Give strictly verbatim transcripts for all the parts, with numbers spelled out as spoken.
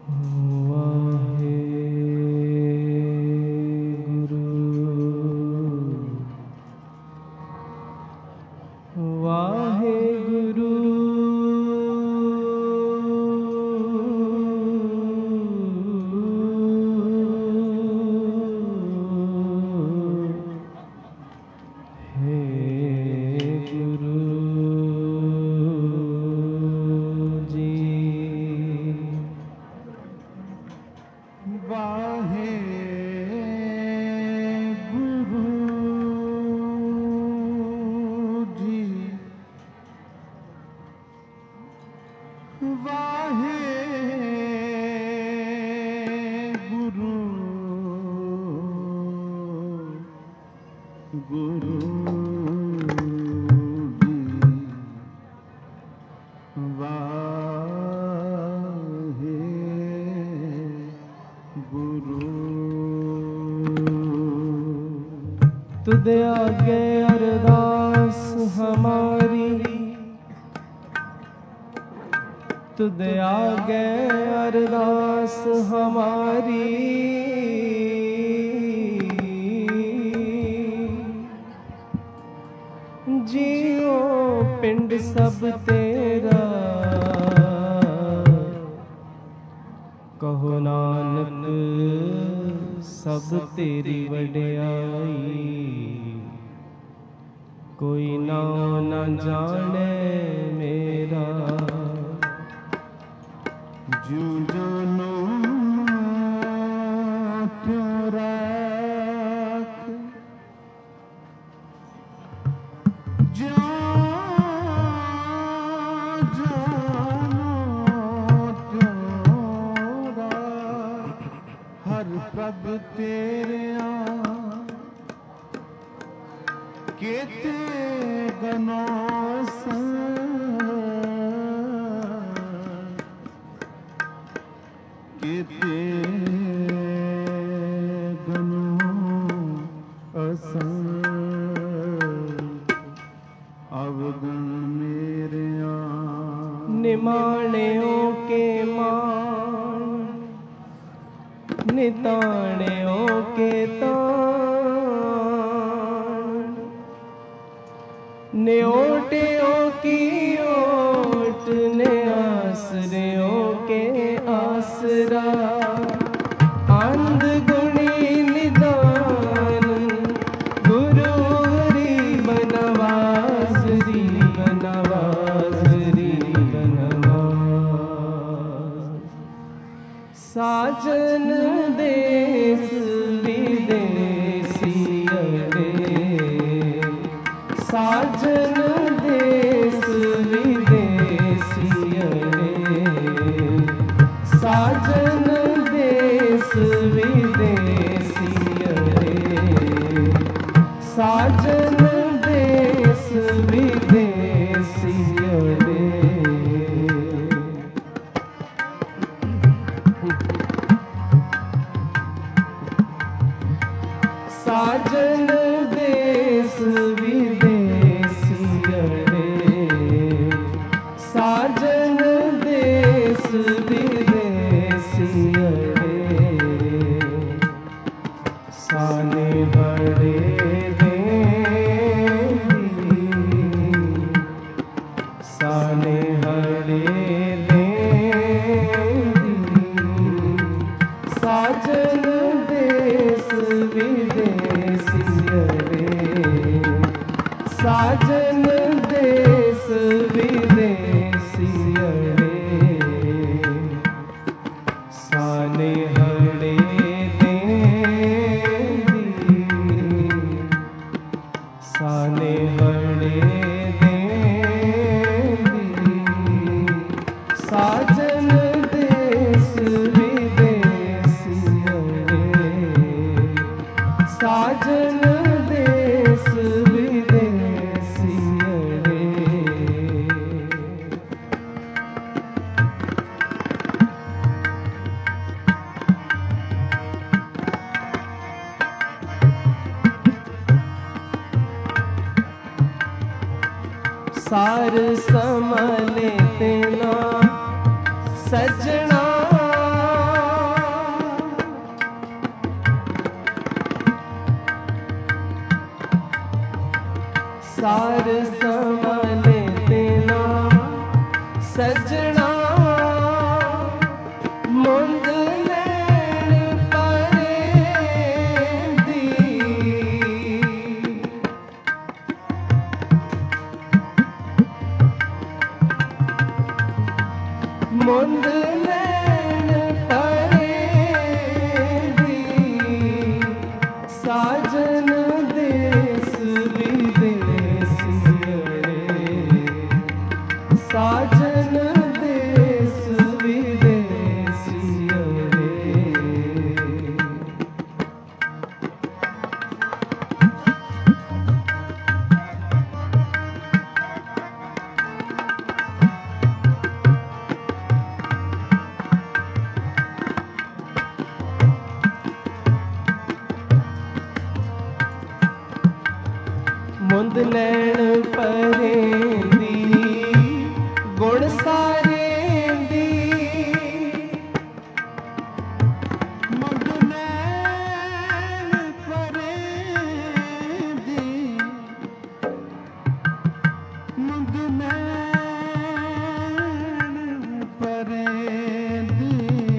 तुदे आगे अरदास हमारी, तुदे आगे अरदास हमारी, जियो पिंड सब तेरा, कहो नानक सब तेरी वड्याई, कोई नाम न जाने मेरा। जो जानो त्यों राख, जो जानो त्यों राख, हर प्रभ तेरे केते गनो केते गनो असंग, अवगुण मेरे निमाणियों के मान, निताणियों के तान, न्योटियों की ओट ने आसरियों के आसरा, अंध गुणी निदान, गुरु हरि बनवास री बनवास री बनवास। साजन देश विदेशी अरे, साजन देश विदेशी अरे, साजन देश विदेशी अरे, साजन देश विदेशी अरे। साजन देश विदेशी अरे, साजन देश विदेशी अरे, साने बड़े देवी, साने हरे देवी, साजन देश विदेशी अरे, साजन देश विदेशी अरे, साने हरे देवी, साने हरे देवी, साजन देश विदेशी अरे, साजन देश विदेशी अरे। सार समले तेना सजना, सार संभाले तेना सजना मुंद नैन परेंदी मुंद नैन परेंदी साजन देश विदेसिया रे साजन देश विदेसिया रे मुंद नैन परेंदी गुण सारेंदी मुंद नैन परेंदी मुंद नैन परेंदी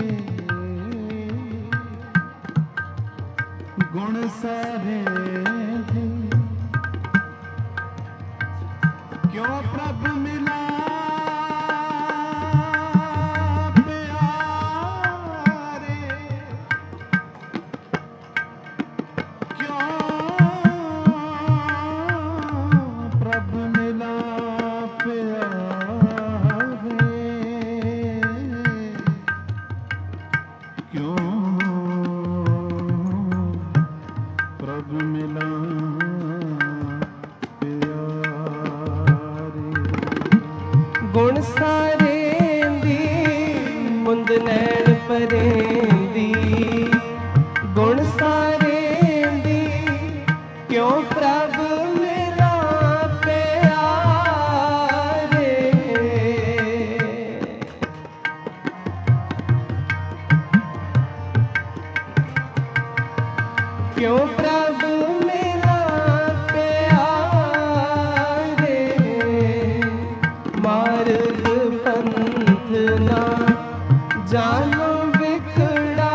गुण सारेंदी क्यों प्रभु मिला प्यारे क्यों प्रभु मिला प्यारे क्यों प्रभु मिला गुण सारेंदी मुंद नैन परेंदी गुण सारेंदी क्यों प्रभु मिला प्यारे क्यों प्रभु मिला प्यारे मार्ग पंथ ना जानो बिखड़ा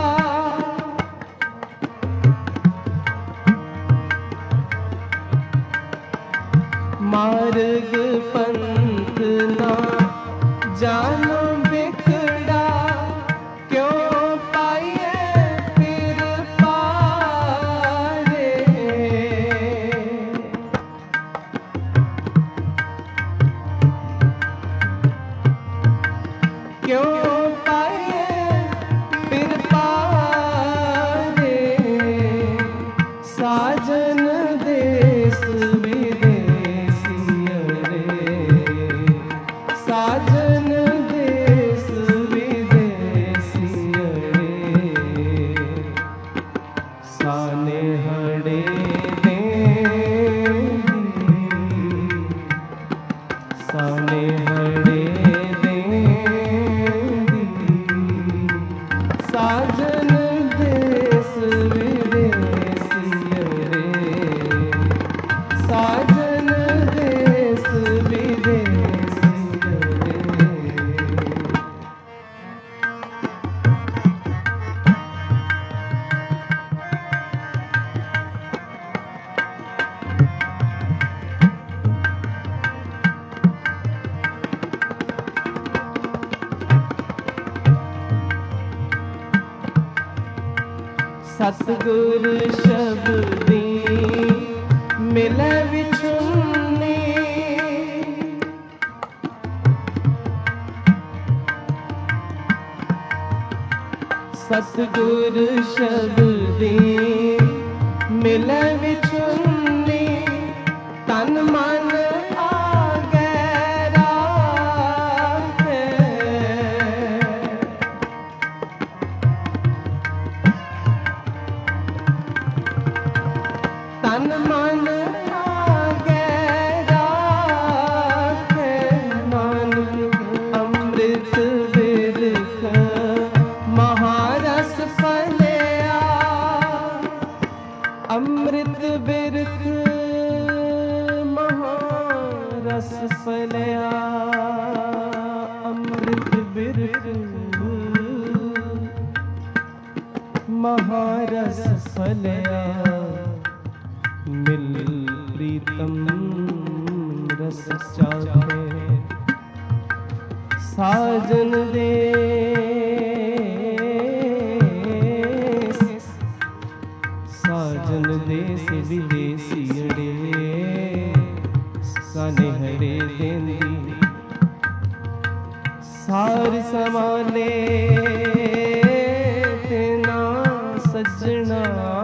मार्ग पंथ ना जानो बिखड़ा क्यों पाइए फिर पारे क्यों पाए फिर पारे साजन देश विदेसिया रे साजन देश विदेसिया रे साने हड़े देंदी साने हड़े साजन देश विदेसिया रे साजन देश विदेसिया रे सतगुर शब्दी मिले विछुनी सतगुर शब्दी मिले विछुनी तन मन आगे राखे तन मन आगे राखे मन अमृत बिरख महारस फलिया अमृत बिरख बिरख महारस फलया मिल प्रीतम रस चाखे साजन देस साजन देस विदेसी अड़े साने हरे देंदी सार समाले तेना सजना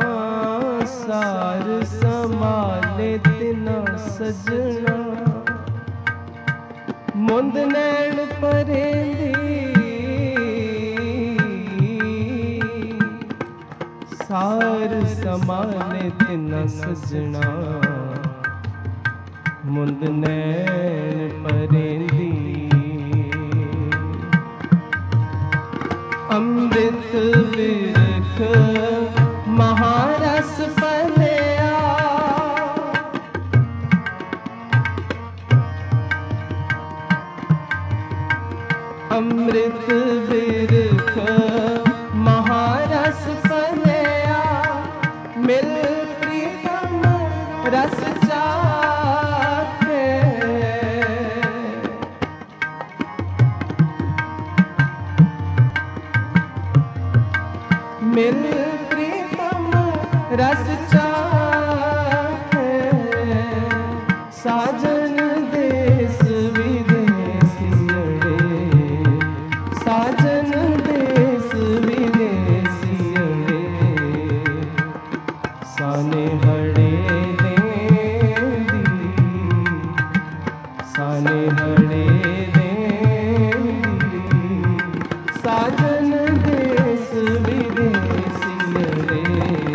सार समाले तेना सजना मुंद नैन परेंदी सार समाले तेना सजना मुंद नैन परेंदी अमृत बिरख महारस फलया अमृत बिरख महारस फलया मिल प्रीतम रस चाखे मिल प्रीतम रस चाखे साजन देश विदेसी अड़े साजन देश विदेसी अड़े साने हड़े देंदी साने हड़े देंदी साजन देश विदेसी अड़े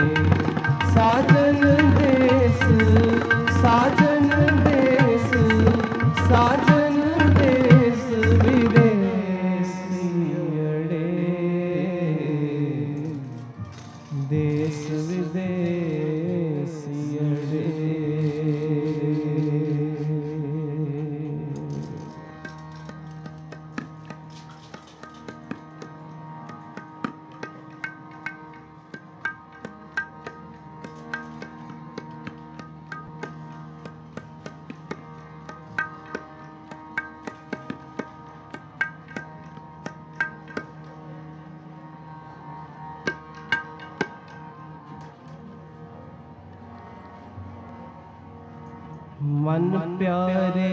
साजन देश साजन देश साजन देश विदेसी अड़े देश विदेसी अड़े मन प्यारे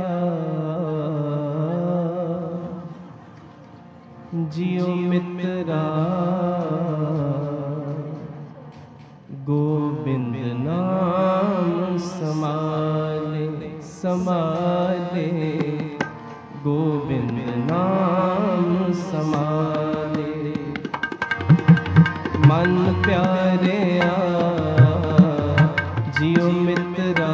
जियो मित्रा गोविंद नाम समाले समाले गोविंद नाम समाले मन प्यारे जियो मित्रा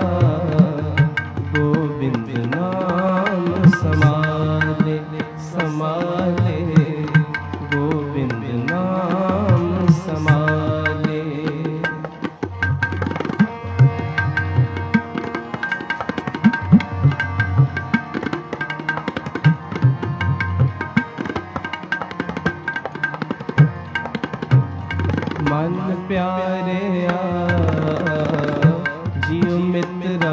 गोविंद नाम समाले समाले गोविंद नाम समाले मन प्यारे जियो मित्रा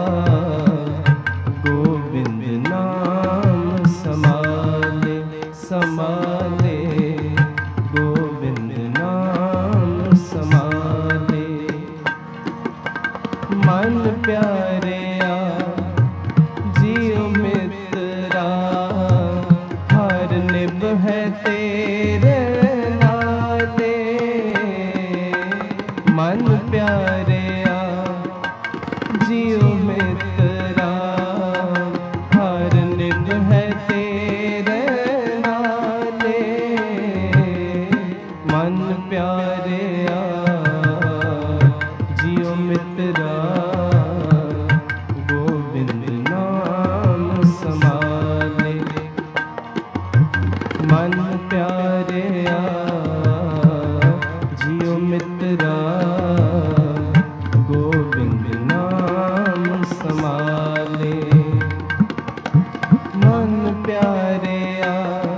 गोविंद नाम समाले समाले गोविंद नाम समाले मन प्यारे जियो मित्रा हर निभ है तेरे नाले मन प्यारे जियो मित्रा हर निभ है तेरे नाले मन प्यारे जियो मित्रा गोविंद नाम समाले मन प्यारे जियो मित्रा गोविंद नाम समाले मन प्यारे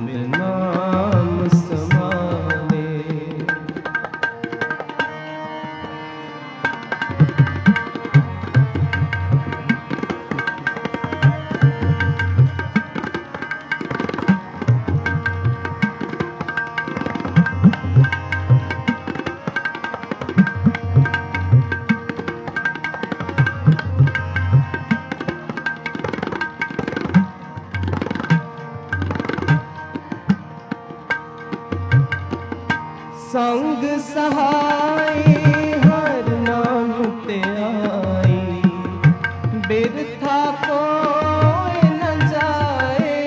गोविंद नाम समाले। संग सहाय हर नाम ते आई, बिरथा कोई न जाए।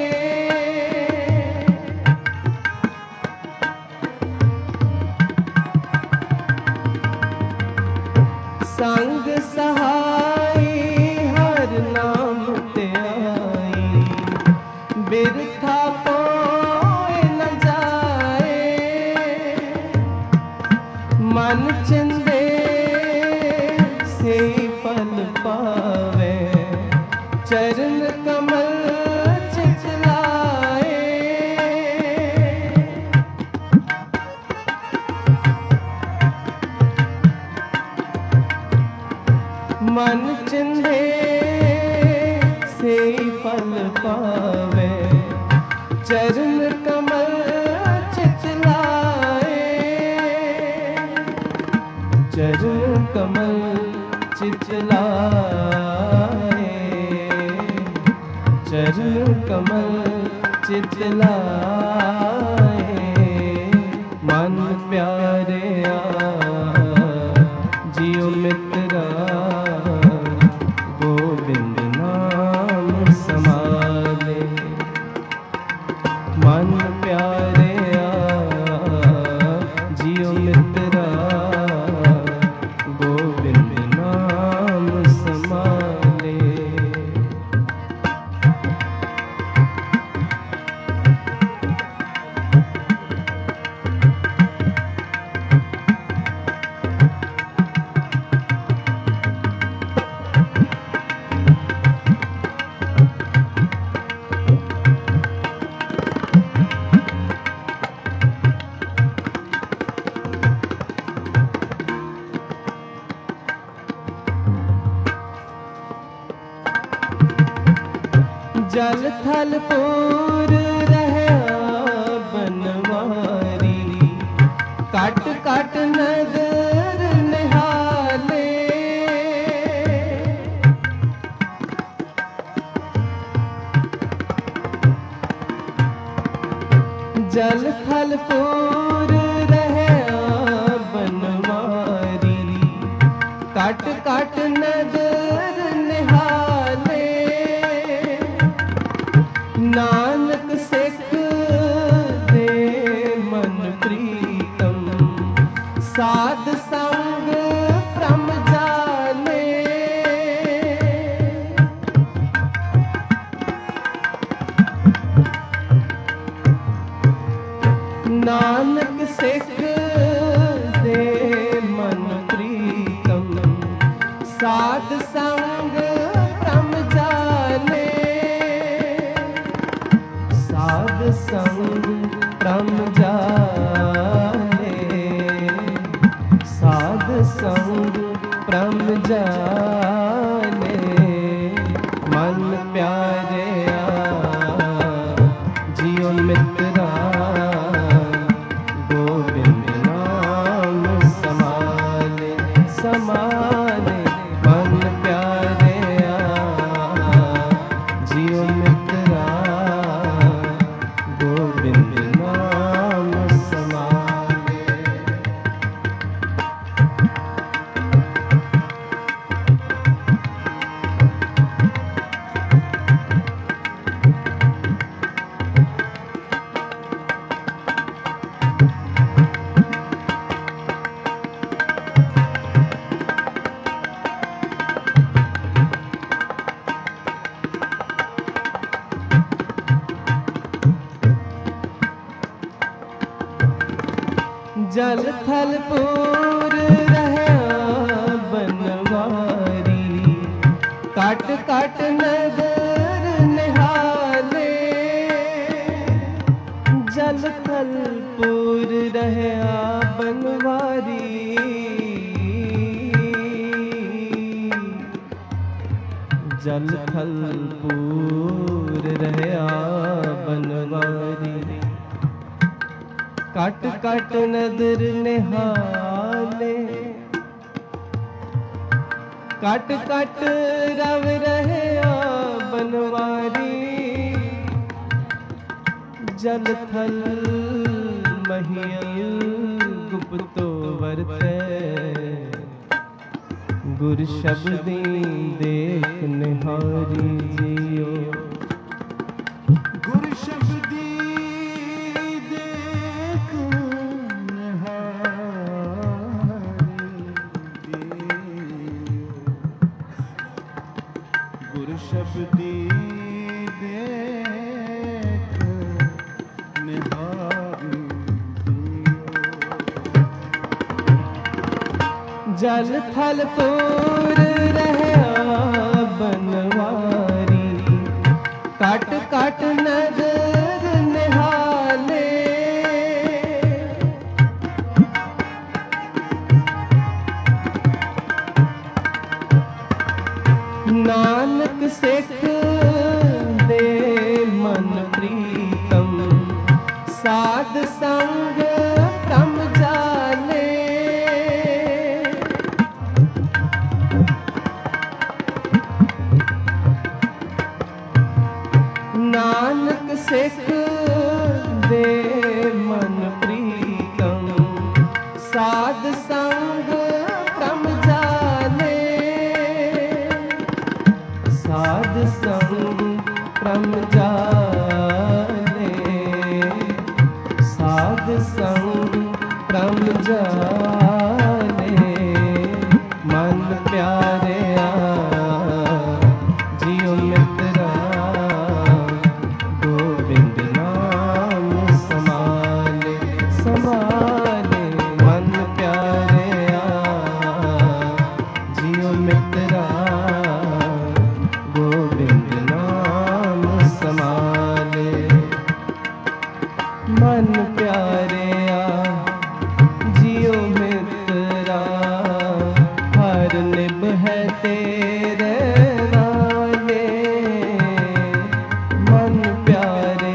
संग सहाय हर नाम ते आई, बिरथा मन चिंदे से फल पावे, चरण कमल चितलाए। मन चिंदे से फल पावे, चरण कमल चरण कमल चितलाए, चरण कमल चितलाए। मन प्यारे जियो मित्रा, गोविंद नाम समाले। मन प्यारे जियो मित्रा, गोविंद नाम समाले। जल थल पूर रहे बनवारी, काट काट नगर निहाले। जल थल पूर रहे बनवारी, काट काट नगर निहाले। नानक सिख दे मन प्रीतम, साध संग प्रम जाले। नानक सिख दे मन प्रीतम, साध संग प्रम जाले। साध संग प्रम जाले, साध संग प्रम जाले। मन प्यारे जियो मित्रा, गोविंद नाम समाले समाले। मन प्यारे जियो मित्रा, गोविंद नाम समाले। जल थल पूर रहे बनवारी, काट काट नगर निहाले। जल थल पूर रहया बनवारी, जल थल पूर रहया बनवारी। काट काट नदर निहाले, काट काट रव रहया बनवारी। जल थल महियल गुप्तो वर्ते, गुर शब्दी देख निहारी जियो। गुर शब्दी देख निहारी जियो। गुर शब्दी देख निहारी जियो। जल थल पूर रहया बनवारी, काट काट नदर निहाले। नानक सिख दे मन प्रीतम, साध संग तम जाले। नानक सिख दे मन प्रीतम, साध संग तम जाले। साध संग तम जाले, साध संग तम जाले। मन प्यारे जियो मित्रा, गोविंद नाम समाले समाले। मन प्यारे जियो मित्रा, गोविंद नाम समाले। मन प्यारे जियो मित्रा, हर निभ है तेरे नाले। मन प्यारे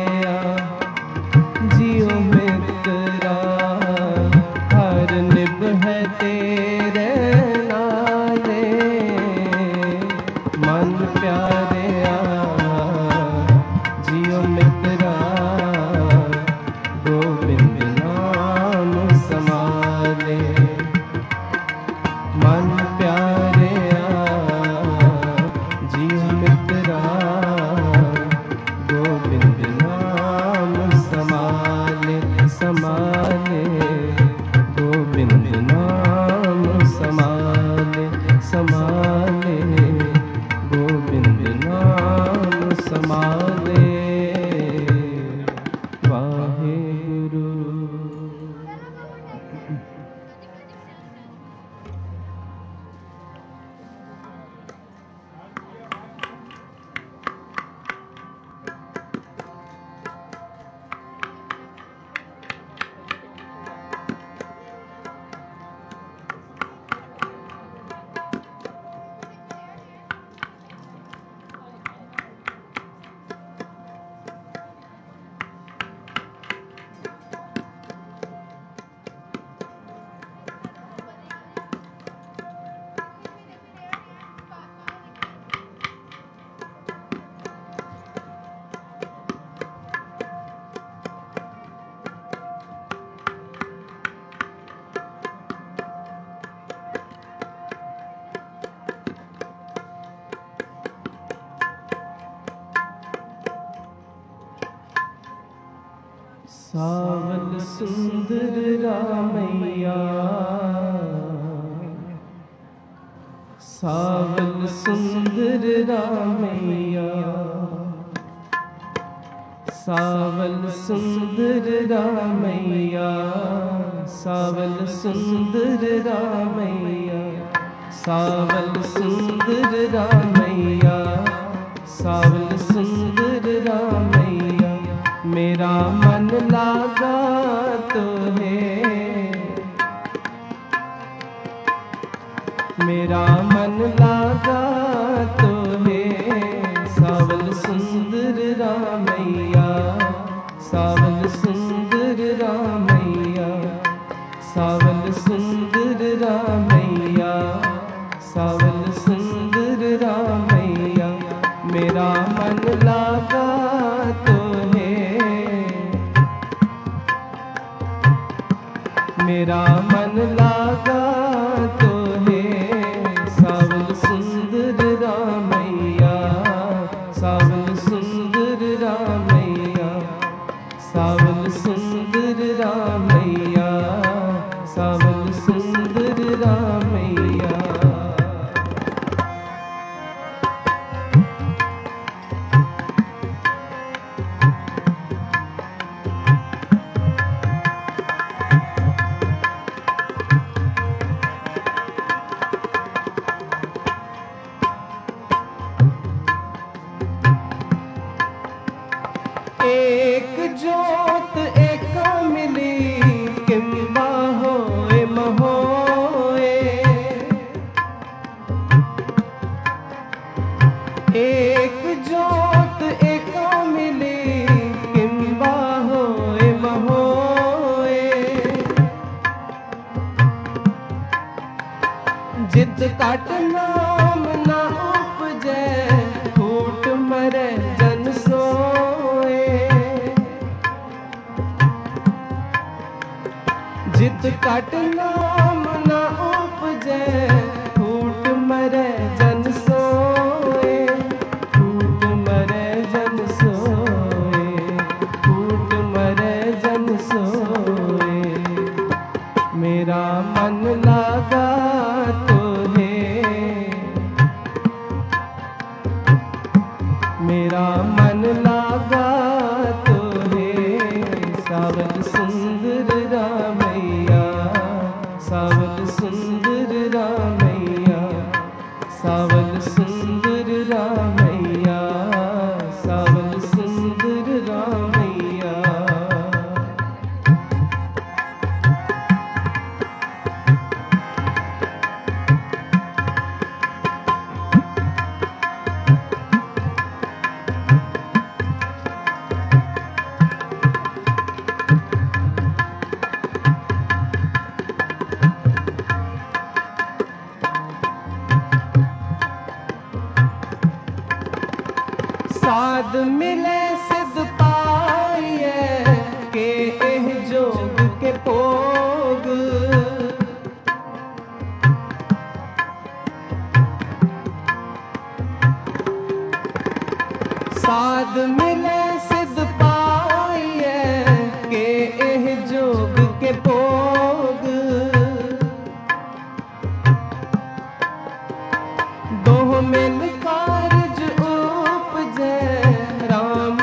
जियो मित्रा, हर निभ है तेरे नाले। मन प्यारे जियो मित्रा, गोविंद नाम समाले। मन प्यारे जियो मित्रा, गोविंद नाम समाले समाले। गोविंद नाम समाले समाले। गोविंद नाम समाले। वाहेगुरु। सावल सुंदर रामैया, सावल सुंदर रामैया, सावल सुंदर रामैया, सावल सुंदर रामैया, सावल सुंदर रामैया, सावल सुंदर रामैया। मेरा मन लागा तो है, मेरा मन लागा तो है। सावल सुंदर रामैया, सावल सुंदर रामैया, सावल सुंदर रामैया, सावल सुंदर रामैया। मेरा मन लागा तो है, मेरा मन लागा तो है। सावल सुंदर रामैया, सावल सुंदर रामैया, सावल सुंदर रामैया, सावल सुंदर रामैया। एक जोत एक मिली किंबा होए महोए, एक जोत एक मिली किंबा होए महोए। जित काट नाम ना उपजे, फूट मरे जन सोए। जित काट नाम ना उपजे, फूट मरे जन सोए, फूट मरे जन सोए, फूट मरे जन सोए। मेरा मन लागा तो है, मेरा मन लागा तो है। सावल सुंदर रामैया, सावल सुंदर रामैया, सावल सुंदर रामैया, सावल सुंदर रामैया। साध मिले सिद्ध पाइए के एह जोग के भोग। साध मिले सिद्ध पाइए के एह जोग के भोग। दोह मिल कारज उपजे, राम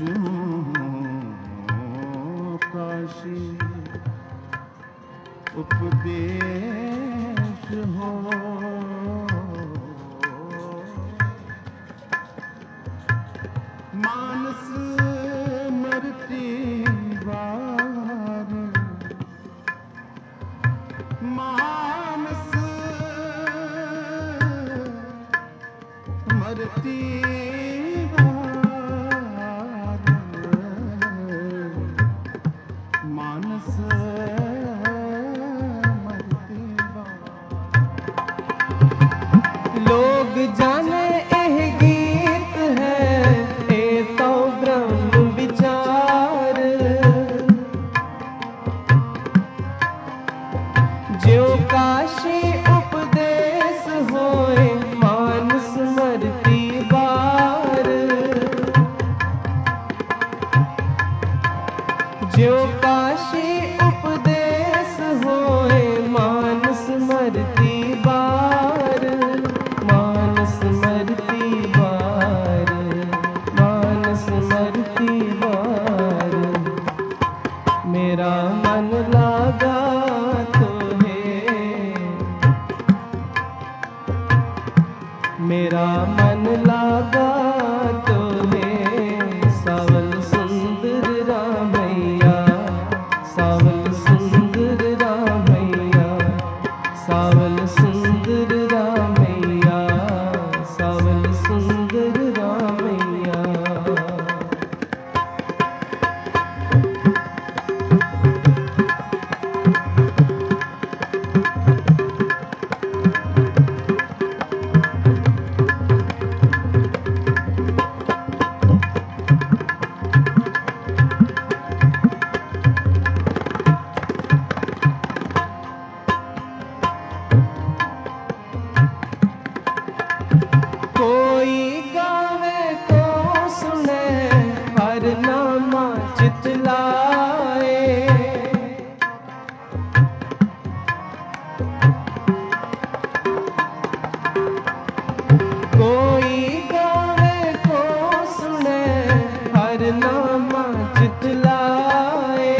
काशी उपदेश हो मानस मरती बार मानस मरती मानस मरती लोग जाने एह गीत है ए तो ब्रह्म विचार जो काशी उपदेश होए मानस मरती बार जो काशी उपदेश होए मानस मरती बार मानस मरती बार मानस मरती बार मेरा मन लागा तो है मेरा मन लागा तो है सावल सुंदर रामैया सावल सुंदर रामैया सावल सुंदर रामैया सावल सुंदर रामैया कोई गावे को सुने हर नामा चितलाए कोई गावे को सुने हर नामा चितलाए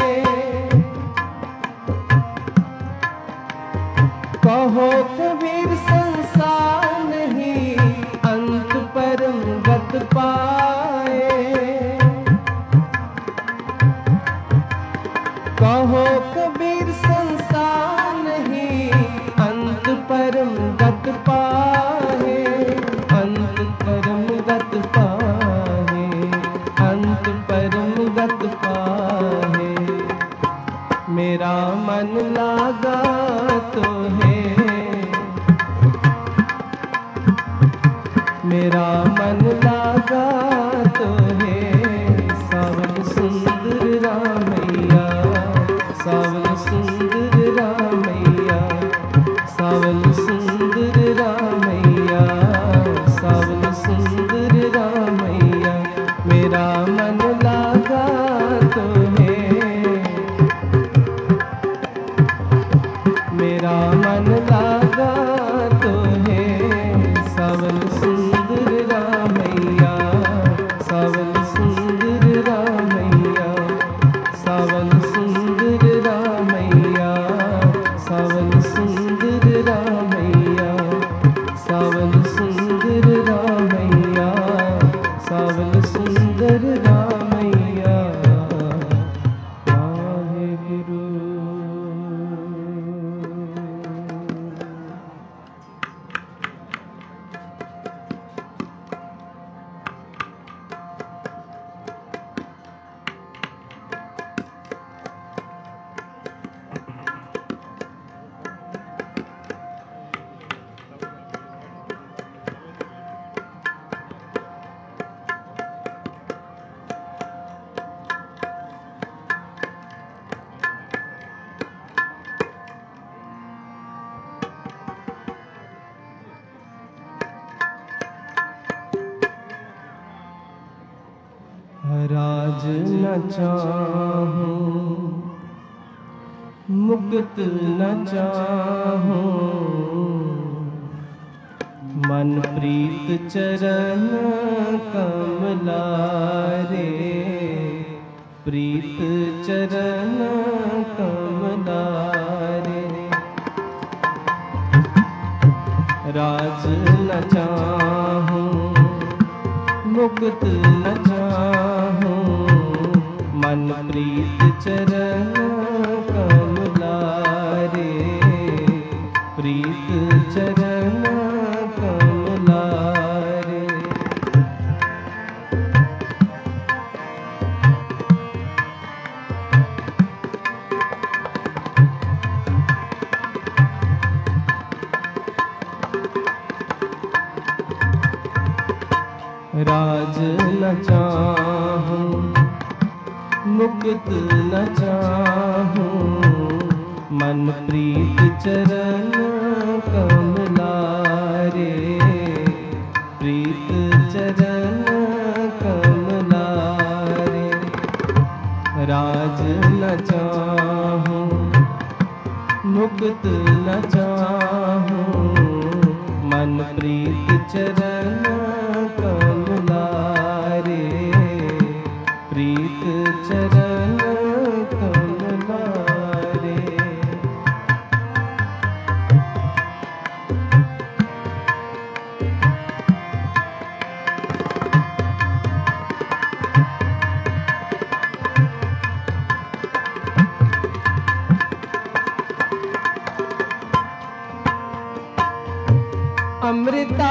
कहो कबीर संसार नहीं अंत परम गत पाए कहो कबीर संसार नहीं अंत परम गत पाए अंत परम गत पाए अंत परम गत पाए मेरा मन लागा तो है मेरा मन लागा तो है सावल सुंदर रामैया सावल सुंदर रामैया सावल सुंदर रामैया सावल सुंदर रामैया मेरा मन लागा तो है मेरा मन लागा तो है सावल सुंदर रामैया सावल सुंदर रामैया सावल सुंदर रामैया सावल सुंदर रामैया सावल सुंदर रामैया सावल सुंदर रामैया वाहेगुरु राज न चाहूं मुक्त न चाहूं मन प्रीत चरण कमलारे प्रीत चरण कमलारे। राज न चाहूं मुक्त न चाहूं, मन प्रीत चरण कमलारे। प्रीत चरण कमलारे। राज न चाहूं मुक्त न चाहूं, मन प्रीत चरण कमलारे। प्रीत चरण कमलारे। राज न चाहूं मुक्त न चाहूं, मन प्रीत चरण कमलारे। प्रीत चरण कमलारे। अमृता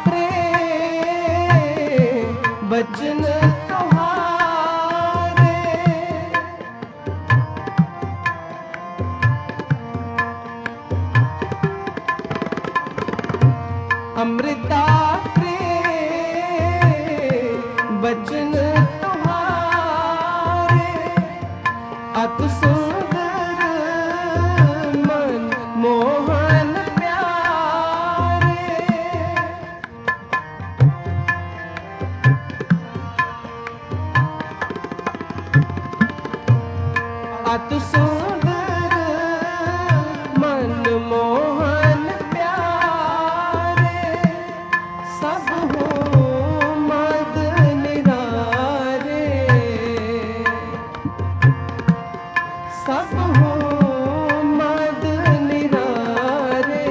प्रेम बचन तुम्हारे। अमृता प्रेम बचन तुम्हारे। अति सुंदर मन मोहन अति सुंदर मन मोहन प्यारे। सब हो मद निरारे। सब हो मद निरारे।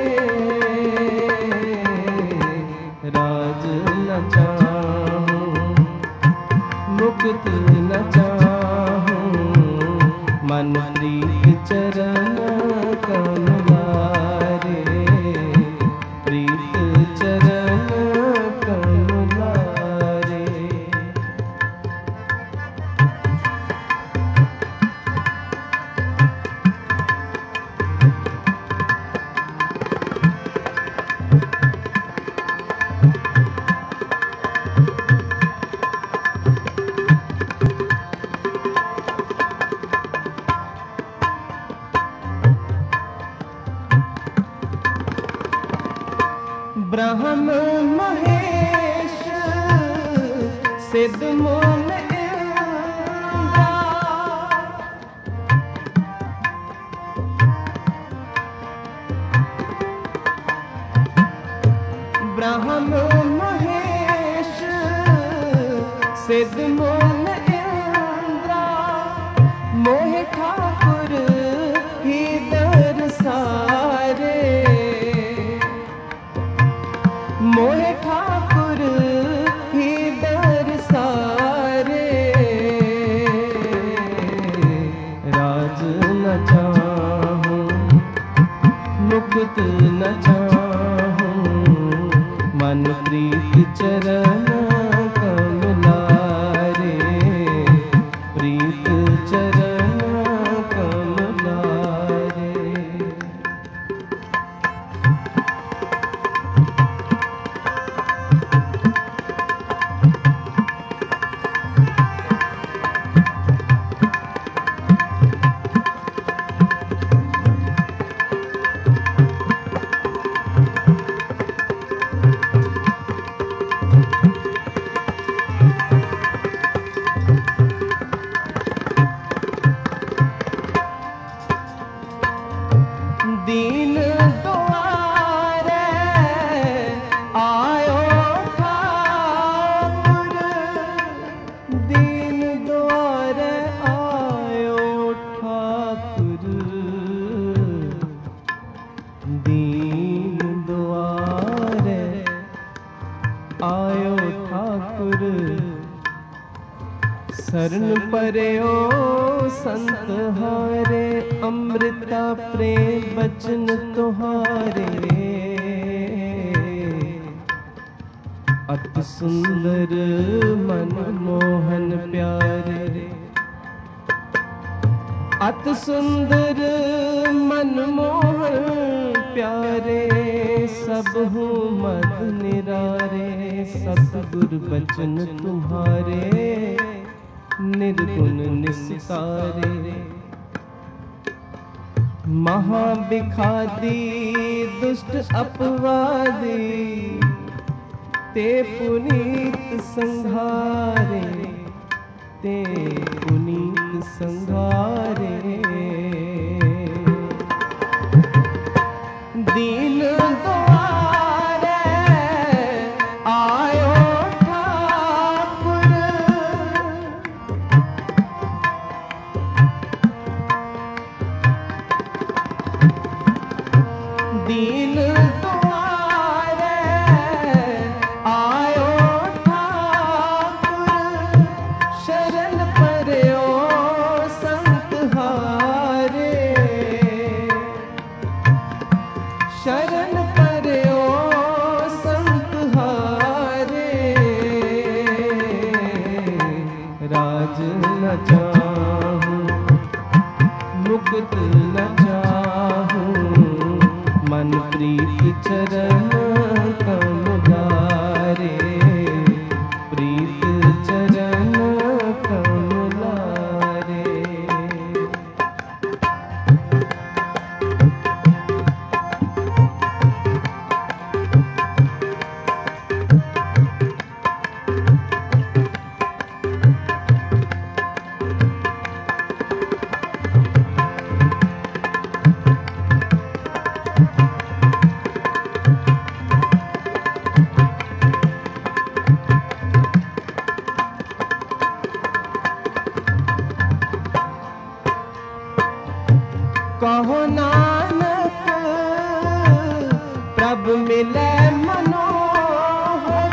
राज न चाहूं मुक्त न चाहूं, मन प्रीत चरण कमलारे। प्रीत चरण कमलारे। ब्रह्म महेश सिद्ध मूल इंद्रा। ब्रह्म महेश सिद्ध मूल इंद्रा। मोहि ठाकुर ही दरसारे। मोहे ठाकुर ही दरसारे। राज न चाहूं मुक्त न चाहूं, मन प्रीत चरण कमलारे। प्रीत चरण शरण परयो संत हारे, अमृता प्रेम बचन तुहारे। अति सुंदर मन मोहन प्यारे, अति सुंदर मन मोहन प्यारे। सब हूँ मत निरारे, सतगुर बचन तुम्हारे, निर्गुण निस्तारे। महाबिखादी दुष्ट अपवादी, ते पुनीत संघारे, ते पुनीत संघारे। दीन द्वारे आयो ठाकुर, दीन द्वारे आयो ठाकुर। शरण परयो संत हारे, शरण परयो संत हारे। राज न चाहूं मुकुट न चाहूं, मन प्रीत चरण कमलारे, प्रीत चरण कमलारे। कहो नानक प्रभु मिले मनोहर,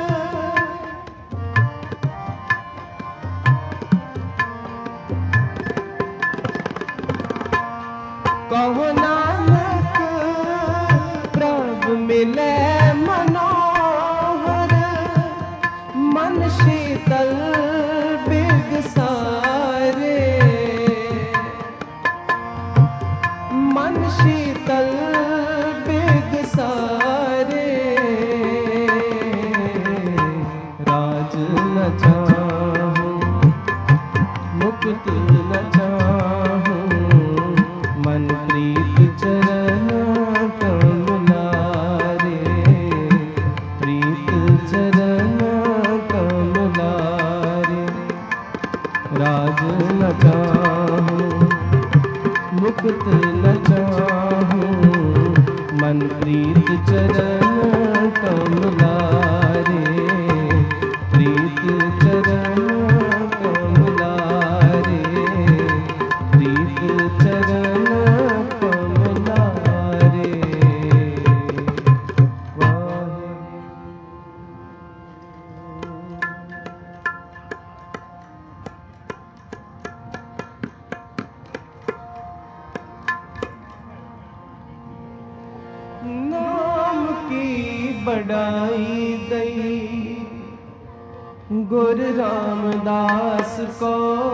कहो नानक प्रभु मिले मनोहर। मन शीतल बिगसारे, मन शीतल बिगसारे। राज न चाहूं मुकुट न चाहूं, मन प्रीत चरण कमलारे, प्रीत चरण कमलारे। राज न चाहूं मुकुट न चाहूं, मन प्रीत चरण कमलारे, प्रीत चरण कमलारे, प्रीत चरण कमलारे। वाहे नाम की बड़ाई दई गुरु रामदास को,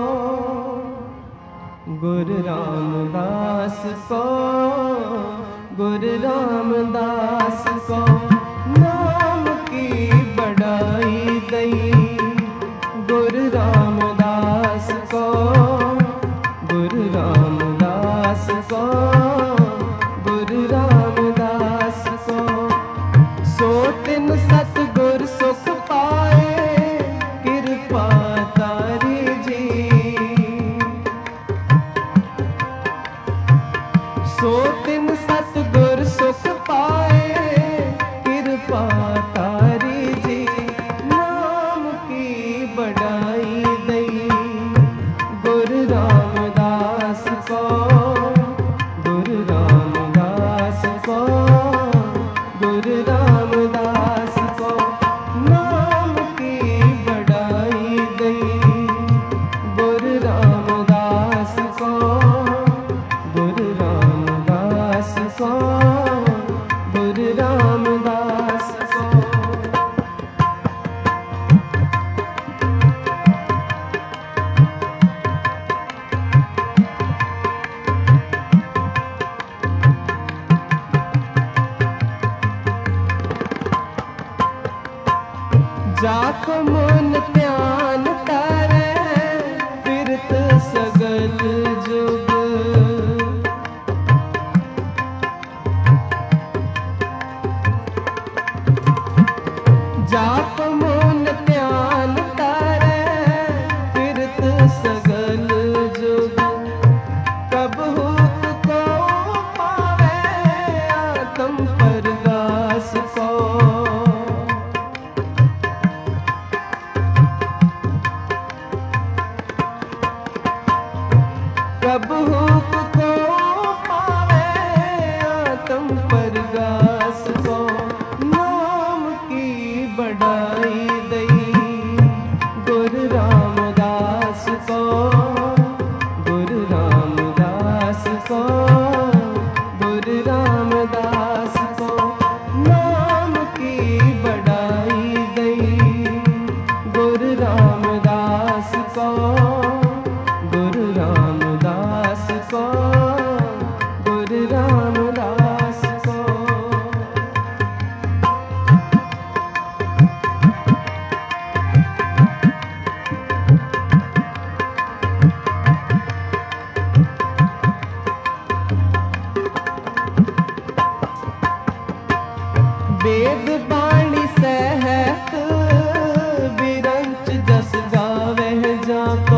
गुरु रामदास को, गुरु रामदास को। नाम की बड़ाई दई गुरु रामदास को, गुरु रामदास को, गुरु रामदास को। सो तिन सतगुर सुख पाए, कृपा तारी जी। सो तिन सतगुर सुख पाए, कृपा तारी जी। नाम की बड़ाई दई जाको मन ध्यान तारे फिरत सगल जुग। जाको मन ध्यान तारे फिरत सगल जुग। कब हुक को पावे आत्म परगास को। कब हुक को पावे आत्म परगास को। नाम की बढ़ाई दई गुरु रामदास को। गुरु रामदास को। गुरु रामदास को। नाम की बढ़ाई दई गुरु रामदास को। गुरु रामदास को। गुरु रामदास को। वेद बाणी सहत विरंच जस गावह जाको।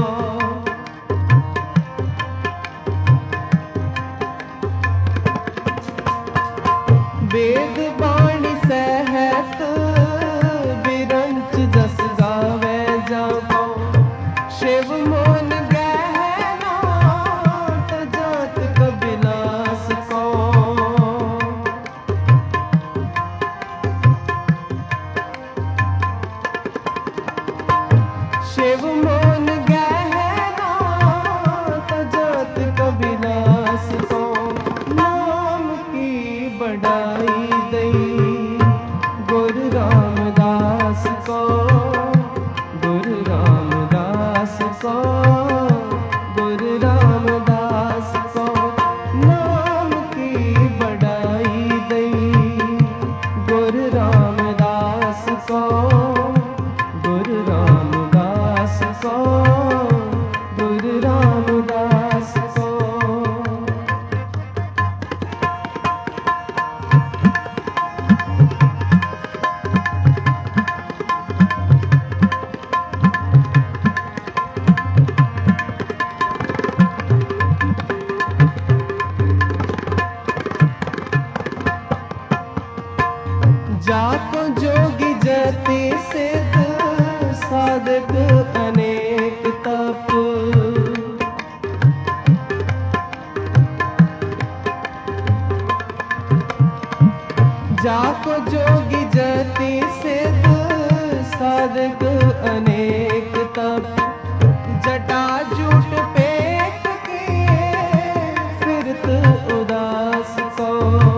वेद बाणी सहत विरंच जस गावे जाको। शिव मोन गहना तो जात कबिलास को। शिव मोन गहना तो जात कबिलास को। नाम की बढ़ाई दई गुरु रामदास को। गुरु रामदास को। गुरु रामदास को। नाम की बढ़ाई दई गुरु रामदास को। गुरु रामदास को। गुरु रामदास को। जाको जोगी जति सिद्ध साधक अनेक तप। जाको जोगी जति सिद्ध साधक अनेक तप। जटा जूट पेट किए फिरत उदास को।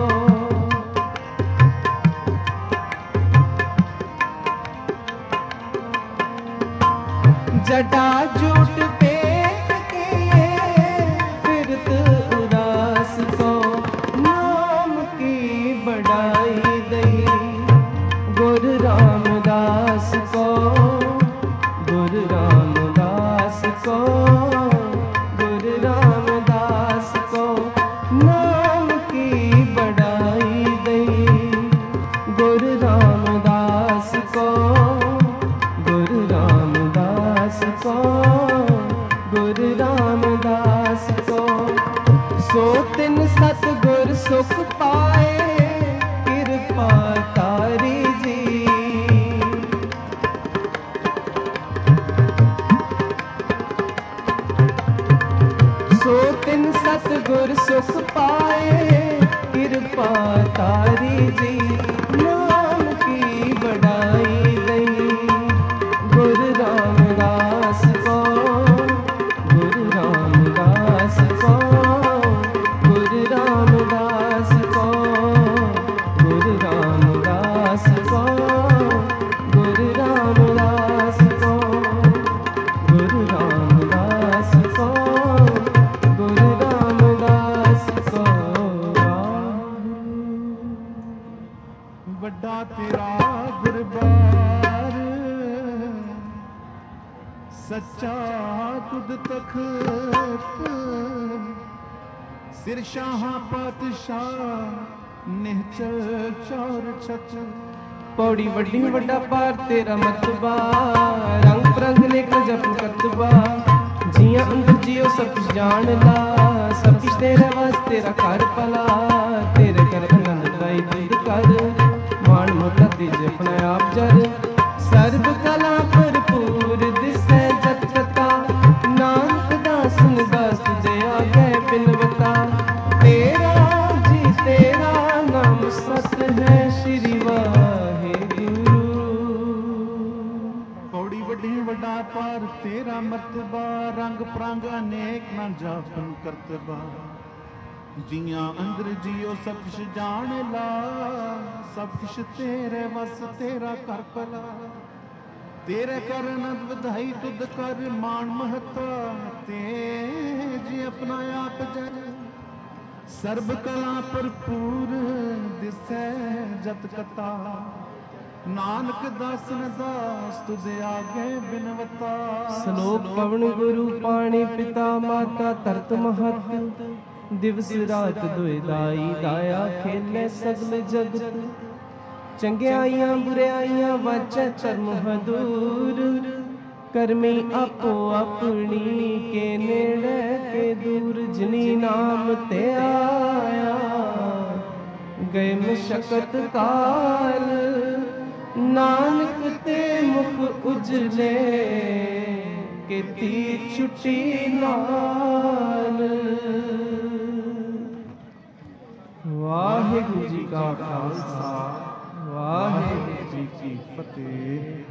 जटा जूट पेट किए फिरत उदास को। नाम की बढ़ाई दई गुरु रामदास को। गुरु रामदास को। गुरु रामदास को। नाम की बढ़ाई दई गुरु रामदास को। गुरु रामदास को। गुरु रामदास को। सो तिन सतगुर सुख पाए कृपा तारी जी। सो तिन सतगुर सुख पाए कृपा तारी जी। नाम की बढ़ाई दई गुरु रामदास को। गुरु रामदास को। गुरु रामदास को। गुरु रामदास को। गुरु रामदास को। गुरु रामदास को। गुरु रामदास को। ਵੱਡਾ ਤੇਰਾ ਦਰਬਾਰ सच्चा तुद तखत सिर शाह पातशाह निहचल चौर छत। पौड़ी वड्डी वड्डा पार तेरा मतबा रंग परंग नेक जप कतबा जिया अंदर जियो सब कुछ जान ला सब कुछ तेरे वास तेरा कर पला तेरे कर आनंद दाई दूध कर मान मोटा तेज अपना आप जर सर्व कला भरपूर दिसै जत कथा नानक दास दास तुझे आगे बिनवता तेरा जी तेरा नाम सत है श्री वाहिगुरु। पौड़ी वड्डी वड्डा पार तेरा मर्तबा रंग परंग अनेक ना जापन करतबा जिया अंदर जियो सब कुछ जान ला सब कुछ तेरे वस तेरा कर पला तेरे कर अनंत बधाई तुद कर मान महता तेज अपना आप जर सर्ब कला भरपूर दिसै जत कथा नानक दास न दास तुझे आगे बिनवता। श्लोक पवन गुरु पाणी पिता माता तरत महत दिवस रात दुए दाई दाया खेले सगल जगत चंगियाइयां बुराइयां वाचै धर्म हदूर करमी आपो अपनी के नेड़े के दूर जिनी नाम ते आया गए मशक्कत काल नानक ते मुख उजले केती छुट्टी नाल। वाहिगुरु जी का खालसा वाहिगुरु जी की फतेह।